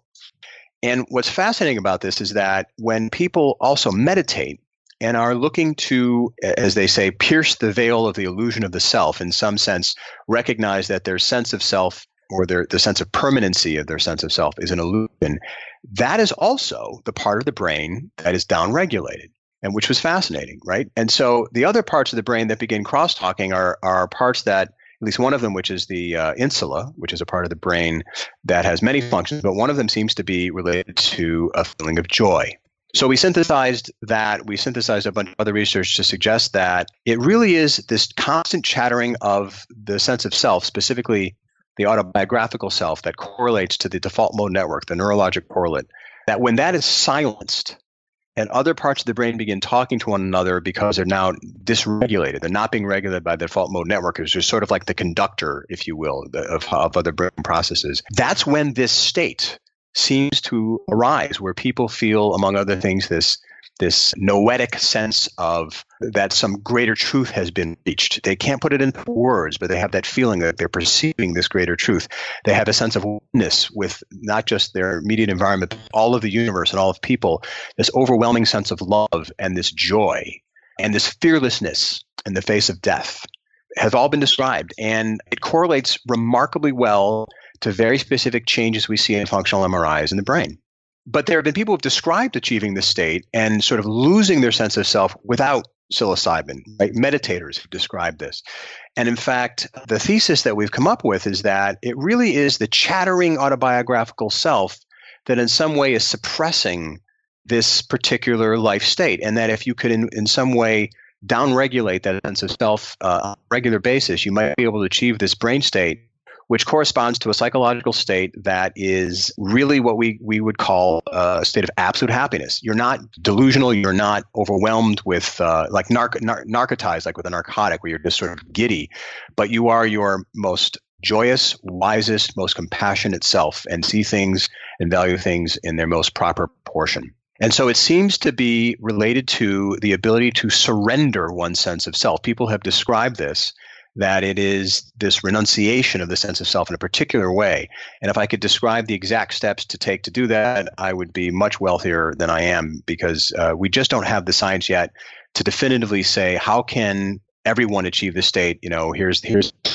Speaker 5: And what's fascinating about this is that when people also meditate and are looking to, as they say, pierce the veil of the illusion of the self, in some sense, recognize that their sense of self or the sense of permanency of their sense of self is an illusion, that is also the part of the brain that is downregulated, and which was fascinating, right? And so the other parts of the brain that begin cross-talking are parts that, at least one of them, which is the insula, which is a part of the brain that has many functions, but one of them seems to be related to a feeling of joy. So we synthesized a bunch of other research to suggest that it really is this constant chattering of the sense of self, specifically the autobiographical self, that correlates to the default mode network, the neurologic correlate, that when that is silenced and other parts of the brain begin talking to one another because they're now dysregulated, they're not being regulated by the default mode network, it's just sort of like the conductor, if you will, of other brain processes. That's when this state seems to arise, where people feel, among other things, this noetic sense of that some greater truth has been reached. They can't put it into words, but they have that feeling that they're perceiving this greater truth. They have a sense of oneness with not just their immediate environment, but all of the universe and all of people, this overwhelming sense of love and this joy and this fearlessness in the face of death has all been described. And it correlates remarkably well to very specific changes we see in functional MRIs in the brain. But there have been people who have described achieving this state and sort of losing their sense of self without psilocybin, right? Meditators have described this. And in fact, the thesis that we've come up with is that it really is the chattering autobiographical self that in some way is suppressing this particular life state. And that if you could in some way downregulate that sense of self on a regular basis, you might be able to achieve this brain state, which corresponds to a psychological state that is really what we would call a state of absolute happiness. You're not delusional. You're not overwhelmed with like narcotized, like with a narcotic, where you're just sort of giddy, but you are your most joyous, wisest, most compassionate self, and see things and value things in their most proper proportion. And so it seems to be related to the ability to surrender one's sense of self. People have described this, that it is this renunciation of the sense of self in a particular way. And if I could describe the exact steps to take to do that, I would be much wealthier than I am, because we just don't have the science yet to definitively say, how can everyone achieve this state? Here's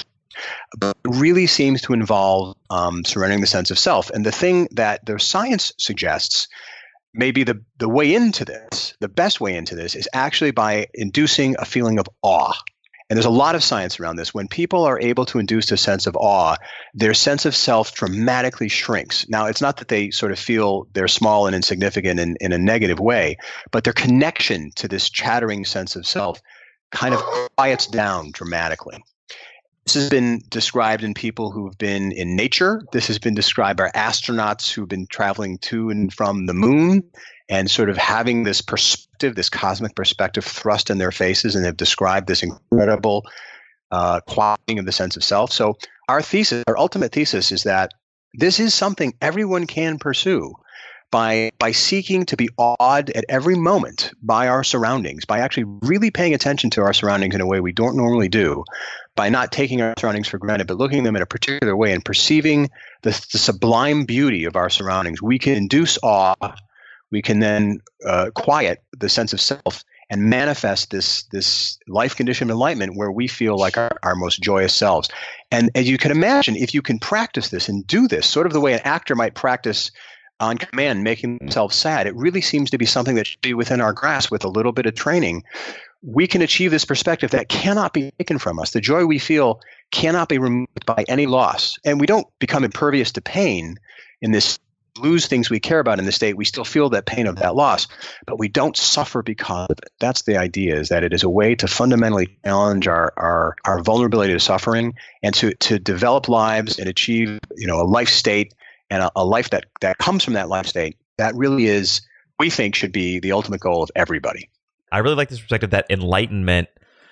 Speaker 5: but it really seems to involve surrendering the sense of self. And the thing that the science suggests maybe the way into this, the best way into this, is actually by inducing a feeling of awe. And there's a lot of science around this. When people are able to induce a sense of awe, their sense of self dramatically shrinks. Now, it's not that they sort of feel they're small and insignificant in a negative way, but their connection to this chattering sense of self kind of quiets down dramatically. This has been described in people who've been in nature. This has been described by astronauts who've been traveling to and from the moon and sort of having this perspective, this cosmic perspective thrust in their faces, and have described this incredible quieting of the sense of self. So our ultimate thesis is that this is something everyone can pursue by seeking to be awed at every moment by our surroundings, by actually really paying attention to our surroundings in a way we don't normally do, by not taking our surroundings for granted, but looking at them in a particular way and perceiving the sublime beauty of our surroundings. We can induce awe. We can then quiet the sense of self and manifest this life condition of enlightenment where we feel like our most joyous selves. And as you can imagine, if you can practice this and do this, sort of the way an actor might practice on command, making themselves sad, it really seems to be something that should be within our grasp with a little bit of training. We can achieve this perspective that cannot be taken from us. The joy we feel cannot be removed by any loss. And we don't become impervious to pain in this, lose things we care about in the state. We still feel that pain of that loss, but we don't suffer because of it. That's the idea, is that it is a way to fundamentally challenge our vulnerability to suffering and to develop lives and achieve, a life state and a life that comes from that life state. That really is, we think, should be the ultimate goal of everybody.
Speaker 11: I really like this perspective that enlightenment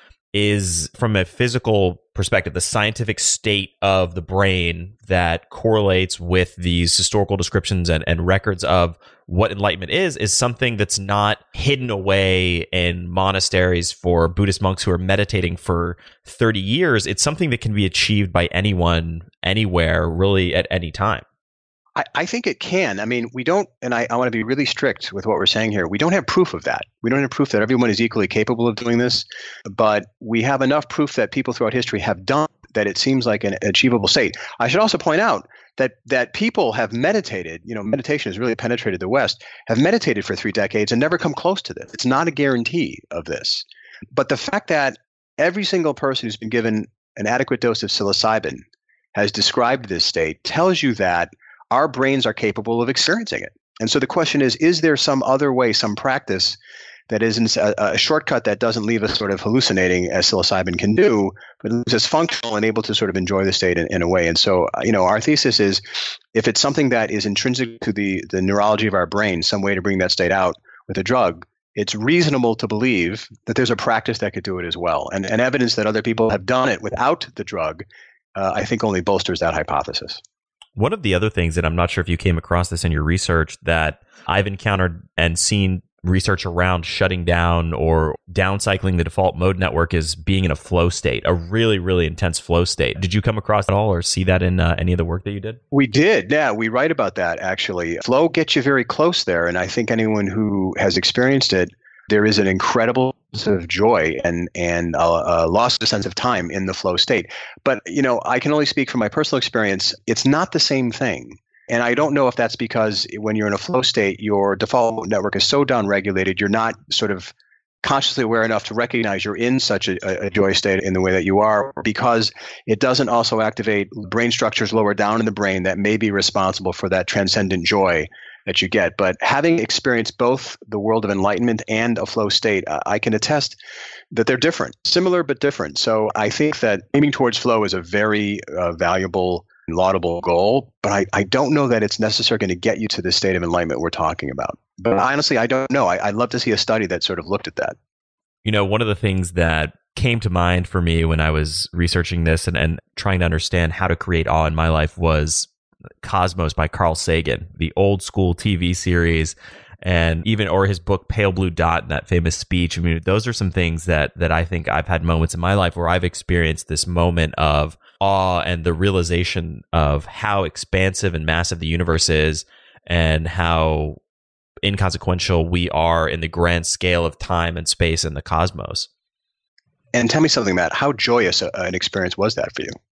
Speaker 11: is, from a physical perspective, the scientific state of the brain that correlates with these historical descriptions and records of what enlightenment is something that's not hidden away in monasteries for Buddhist monks who are meditating for 30 years. It's something that can be achieved by anyone, anywhere, really at any time.
Speaker 5: I think it can. I mean, we don't, and I want to be really strict with what we're saying here. We don't have proof of that. We don't have proof that everyone is equally capable of doing this, but we have enough proof that people throughout history have done that it seems like an achievable state. I should also point out that people have meditated, meditation has really penetrated the West, have meditated for 3 decades and never come close to this. It's not a guarantee of this. But the fact that every single person who's been given an adequate dose of psilocybin has described this state tells you that our brains are capable of experiencing it. And so the question is there some other way, some practice that isn't a shortcut that doesn't leave us sort of hallucinating as psilocybin can do, but leaves us functional and able to sort of enjoy the state in a way. And so, our thesis is, if it's something that is intrinsic to the neurology of our brain, some way to bring that state out with a drug, it's reasonable to believe that there's a practice that could do it as well. And evidence that other people have done it without the drug, I think only bolsters that hypothesis.
Speaker 11: One of the other things, and I'm not sure if you came across this in your research, that I've encountered and seen research around shutting down or downcycling the default mode network, is being in a flow state, a really, really intense flow state. Did you come across at all or see that in any of the work that you did? We did. Yeah, we write about that, actually. Flow gets you very close there. And I think anyone who has experienced it, there is an incredible sense of joy and a loss of sense of time in the flow state. But, I can only speak from my personal experience. It's not the same thing. And I don't know if that's because when you're in a flow state, your default network is so downregulated, you're not sort of consciously aware enough to recognize you're in such a joy state in the way that you are, because it doesn't also activate brain structures lower down in the brain that may be responsible for that transcendent joy that you get. But having experienced both the world of enlightenment and a flow state, I can attest that they're different, similar but different. So I think that aiming towards flow is a very valuable and laudable goal, but I don't know that it's necessarily going to get you to the state of enlightenment we're talking about. But honestly, I don't know. I'd love to see a study that sort of looked at that. One of the things that came to mind for me when I was researching this and trying to understand how to create awe in my life was Cosmos by Carl Sagan, the old school TV series, or his book Pale Blue Dot, and that famous speech. I mean, those are some things that I think I've had moments in my life where I've experienced this moment of awe and the realization of how expansive and massive the universe is and how inconsequential we are in the grand scale of time and space and the cosmos. And tell me something, Matt, how joyous an experience was that for you?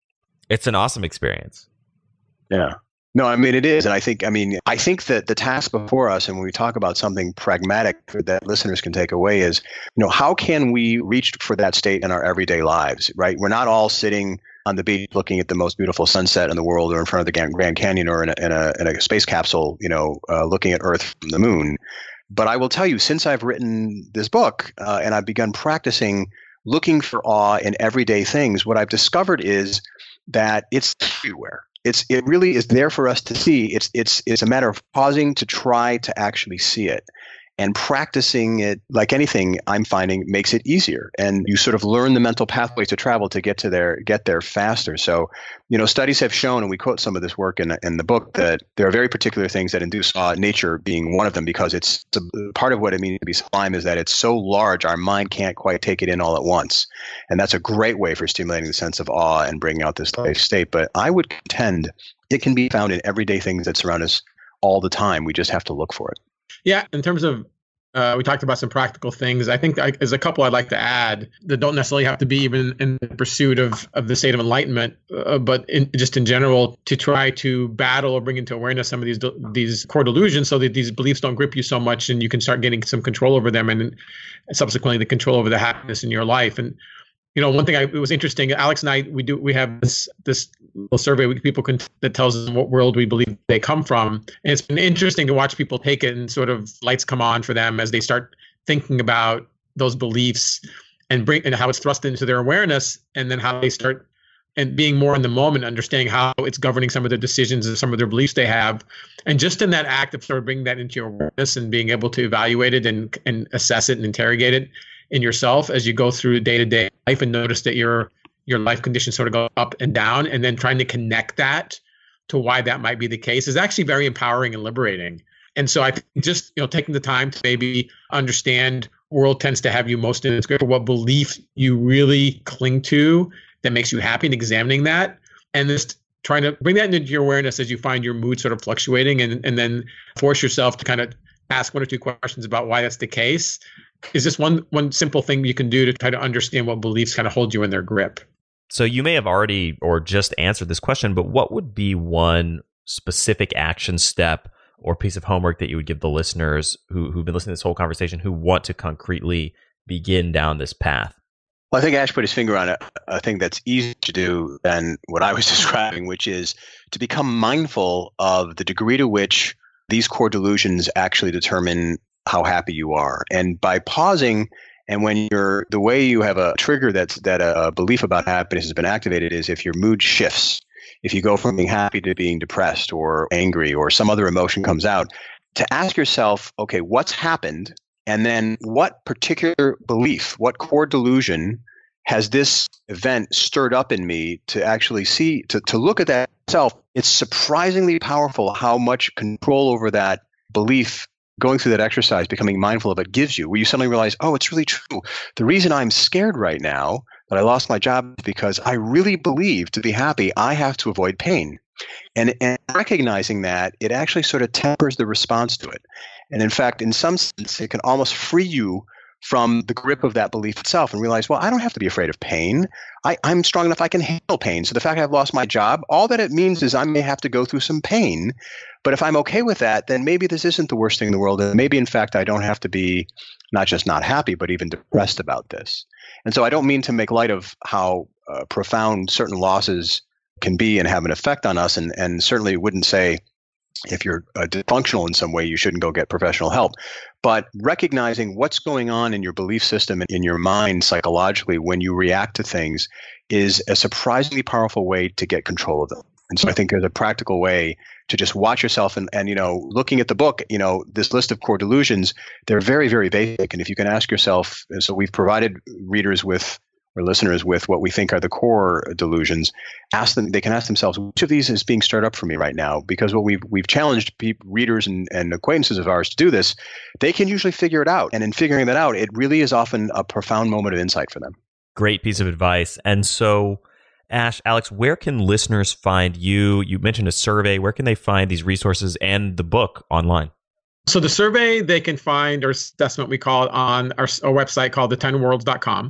Speaker 11: It's an awesome experience.
Speaker 5: Yeah. No, I mean, it is. And I think that the task before us, and when we talk about something pragmatic that listeners can take away is, how can we reach for that state in our everyday lives, right? We're not all sitting on the beach looking at the most beautiful sunset in the world, or in front of the Grand Canyon, or in a space capsule, looking at Earth from the moon. But I will tell you, since I've written this book and I've begun practicing looking for awe in everyday things, what I've discovered is that it's everywhere. It really is there for us to see. It's a matter of pausing to try to actually see it, and practicing it. Like anything, I'm finding makes it easier, and you sort of learn the mental pathways to travel to get there faster. So, studies have shown, and we quote some of this work in the book, that there are very particular things that induce awe, nature being one of them, because it's part of what it means to be sublime is that it's so large our mind can't quite take it in all at once, and that's a great way for stimulating the sense of awe and bringing out this life state. But I would contend it can be found in everyday things that surround us all the time. We just have to look for it. Yeah,
Speaker 10: in terms of we talked about some practical things. I think there's a couple I'd like to add that don't necessarily have to be even in the pursuit of the state of enlightenment, but just in general, to try to battle or bring into awareness some of these core delusions, so that these beliefs don't grip you so much, and you can start getting some control over them, and subsequently the control over the happiness in your life. And one thing it was interesting. Alex and I, we have this little survey with people that tells us what world we believe they come from, and it's been interesting to watch people take it, and sort of lights come on for them as they start thinking about those beliefs and how it's thrust into their awareness, and then how they start and being more in the moment, understanding how it's governing some of their decisions and some of their beliefs they have, and just in that act of sort of bringing that into your awareness and being able to evaluate it and assess it and interrogate it in yourself as you go through day-to-day life, and notice that your life conditions sort of go up and down, and then trying to connect that to why that might be the case is actually very empowering and liberating. And so I think just taking the time to maybe understand world tends to have you most in its grip, or what belief you really cling to that makes you happy, and examining that, and just trying to bring that into your awareness as you find your mood sort of fluctuating, and then force yourself to kind of ask one or two questions about why that's the case. Is just one simple thing you can do to try to understand what beliefs kind of hold you in their grip.
Speaker 11: So you may have already or just answered this question, but what would be one specific action step or piece of homework that you would give the listeners who've been listening to this whole conversation, who want to concretely begin down this path?
Speaker 5: Well, I think Ash put his finger on a thing that's easier to do than what I was describing, which is to become mindful of the degree to which these core delusions actually determine how happy you are. And by pausing, and when the way you have a trigger that a belief about happiness has been activated is if your mood shifts, if you go from being happy to being depressed or angry or some other emotion comes out, to ask yourself, okay, what's happened? And then what particular belief, what core delusion has this event stirred up in me to actually see, to look at that itself? It's surprisingly powerful how much control over that belief going through that exercise, becoming mindful of it, gives you, where you suddenly realize, oh, it's really true. The reason I'm scared right now that I lost my job is because I really believe to be happy, I have to avoid pain. And recognizing that, it actually sort of tempers the response to it. And in fact, in some sense, it can almost free you from the grip of that belief itself, and realize, well, I don't have to be afraid of pain. I'm strong enough, I can handle pain. So the fact I've lost my job, all that it means is I may have to go through some pain. But if I'm okay with that, then maybe this isn't the worst thing in the world. And maybe, in fact, I don't have to be not just not happy, but even depressed about this. And so I don't mean to make light of how profound certain losses can be and have an effect on us. And certainly wouldn't say if you're dysfunctional in some way, you shouldn't go get professional help. But recognizing what's going on in your belief system and in your mind psychologically when you react to things is a surprisingly powerful way to get control of them. And so I think there's a practical way to just watch yourself and looking at the book, this list of core delusions, they're very, very basic. And if you can ask yourself, and so we've provided readers with, or listeners with, what we think are the core delusions, they can ask themselves, which of these is being stirred up for me right now? Because what we've challenged readers and acquaintances of ours to do this, they can usually figure it out. And in figuring that out, it really is often a profound moment of insight for them.
Speaker 11: Great piece of advice. And so, Ash, Alex, where can listeners find you? You mentioned a survey. Where can they find these resources and the book online?
Speaker 10: So the survey they can find, or assessment we call it, on our website called the10worlds.com.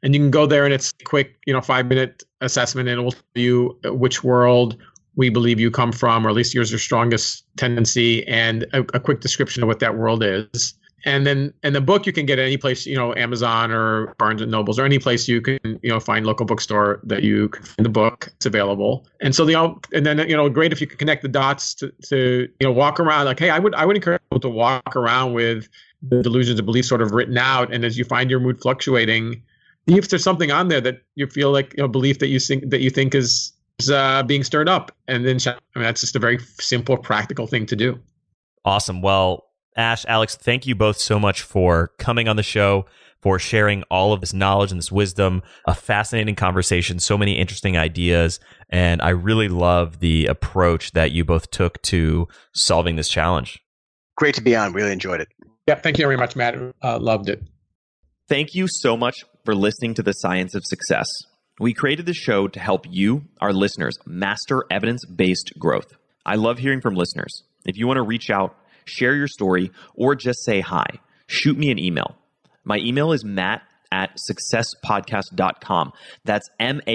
Speaker 10: And you can go there and it's a quick, 5-minute assessment, and it will tell you which world we believe you come from, or at least yours your strongest tendency, and a quick description of what that world is. And then the book you can get at any place, Amazon or Barnes and Nobles, or any place you can, find local bookstore that you can find the book. It's available. And so great if you could connect the dots to walk around. Like, hey, I would encourage people to walk around with the delusions and beliefs sort of written out. And as you find your mood fluctuating, if there's something on there that you feel like belief that you think is being stirred up, and then that's just a very simple, practical thing to do.
Speaker 11: Awesome. Well, Ash, Alex, thank you both so much for coming on the show, for sharing all of this knowledge and this wisdom. A fascinating conversation, so many interesting ideas, and I really love the approach that you both took to solving this challenge.
Speaker 5: Great to be on. Really enjoyed it.
Speaker 10: Yeah, thank you very much, Matt. Loved it.
Speaker 9: Thank you so much for listening to The Science of Success. We created this show to help you, our listeners, master evidence-based growth. I love hearing from listeners. If you want to reach out, share your story, or just say hi, shoot me an email. My email is matt@successpodcast.com. That's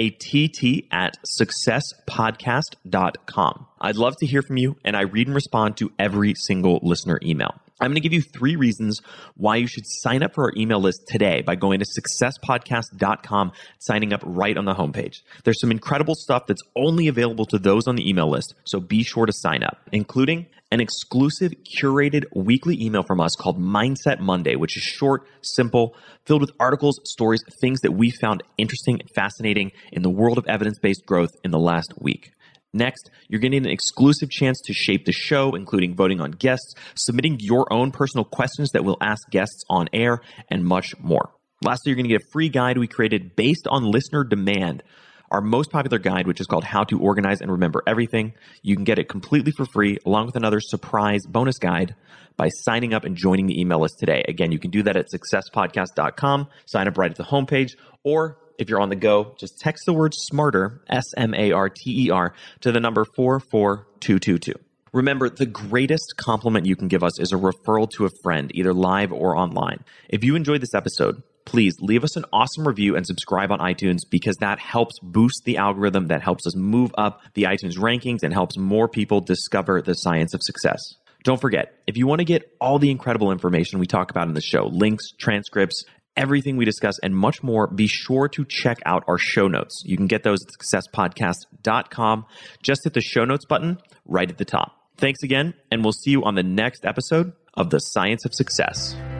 Speaker 9: matt@successpodcast.com. I'd love to hear from you, and I read and respond to every single listener email. I'm going to give you 3 reasons why you should sign up for our email list today by going to successpodcast.com, signing up right on the homepage. There's some incredible stuff that's only available to those on the email list, so be sure to sign up, including an exclusive curated weekly email from us called Mindset Monday, which is short, simple, filled with articles, stories, things that we found interesting and fascinating in the world of evidence-based growth in the last week. Next, you're getting an exclusive chance to shape the show, including voting on guests, submitting your own personal questions that we'll ask guests on air, and much more. Lastly, you're going to get a free guide we created based on listener demand, our most popular guide, which is called How to Organize and Remember Everything. You can get it completely for free, along with another surprise bonus guide by signing up and joining the email list today. Again, you can do that at successpodcast.com, sign up right at the homepage, or if you're on the go, just text the word SMARTER, SMARTER, to the number 44222. Remember, the greatest compliment you can give us is a referral to a friend, either live or online. If you enjoyed this episode, please leave us an awesome review and subscribe on iTunes, because that helps boost the algorithm, that helps us move up the iTunes rankings, and helps more people discover the science of success. Don't forget, if you want to get all the incredible information we talk about in the show, links, transcripts, everything we discuss, and much more, be sure to check out our show notes. You can get those at successpodcast.com. Just hit the show notes button right at the top. Thanks again, and we'll see you on the next episode of The Science of Success.